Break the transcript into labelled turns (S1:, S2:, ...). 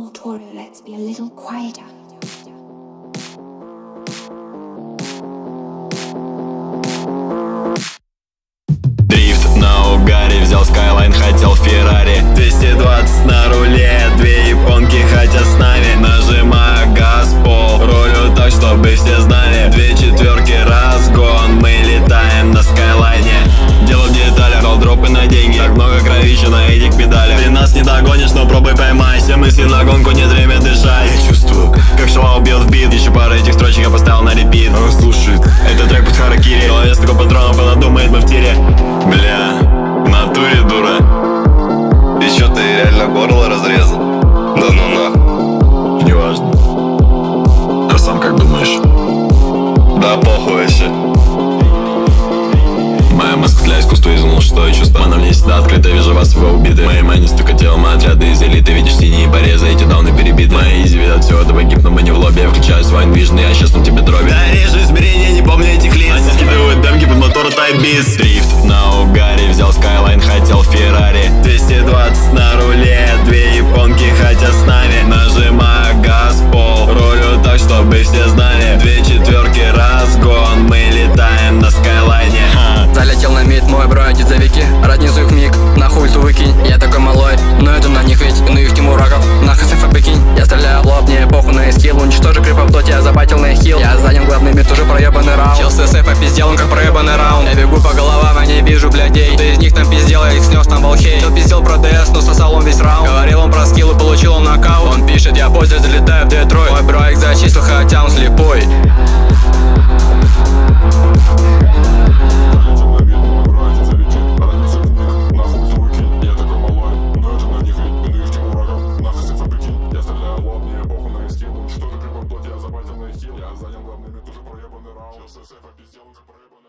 S1: Toro, let's be a little quieter.
S2: Дрифт на угаре, взял Skyline, хотел Феррари. 220 на руле, две японки хотят с нами. Нажимаю газ, пол, рулю так, чтобы все знали. Две четверки, разгон, мы летаем на Skyline. Дело в деталях, дал дропы на деньги. Так много кровища на этих педалях. Ты нас не догонишь, но пробуй поймай. Все мысли на гонку, нет время дышать. Я чувствую, как шалава бьет в бит. Еще пара этих строчек я поставил на репит. Он слушает, это трек под харакири. В голове столько патронов, она думает, мы в тире. Бля, в натуре дура.
S3: И чё, ты реально горло разрезал? Да ну нахуй.
S2: Неважно. А сам как думаешь?
S3: Да похуй вообще.
S2: Моя маска для искусства изменила, что я чувствую. Она мне всегда открыта, вижу вас, вы убиты. Мои мани столько телом, отряды из элиты. Видишь синие порезы, эти дауны перебиты. Мои изи видят все, это погиб, но мы не в лобби. Я включаю свой инвижн, я сейчас на тебе дроби. Да режу измерения, не помню этих лиц. Они скидывают демки под мотор Type-Beats. Дрифт на угаре, взял Skyline, хотел Феррари. 220 на руле, две японки хотят с нами. Нажимаю газ, пол, рулю так, чтобы все знали. Две четверки, разгон, мы летаем на Skyline.
S4: Залетел на мид, мой бро, дедзовики. Разнизу их миг, нахуй ульту выкинь. Я такой малой, но это на них ведь иных тимураков. Нахуй СФ прикинь, я стреляю в лоб, мне похуй на скилл. Уничтожу крипа в доте, я забатил на их хил. Я занял главный мид, уже проебанный раунд. Чел с СФ опиздел, он как проебанный раунд. Я бегу по головам, я не вижу блядей. Кто из них там пиздел, я их снес на волхей. Чел пиздел про ДС, но сосал он весь раунд. Говорил он про скилл и получил он нокаут. Он пишет, я позже залетаю в Детройт. Мой бро их зачислил, хотя он слепой.
S5: Я занял главный мид, уже проебанный раунд. Сейчас СФ опиздел, уже проебанный.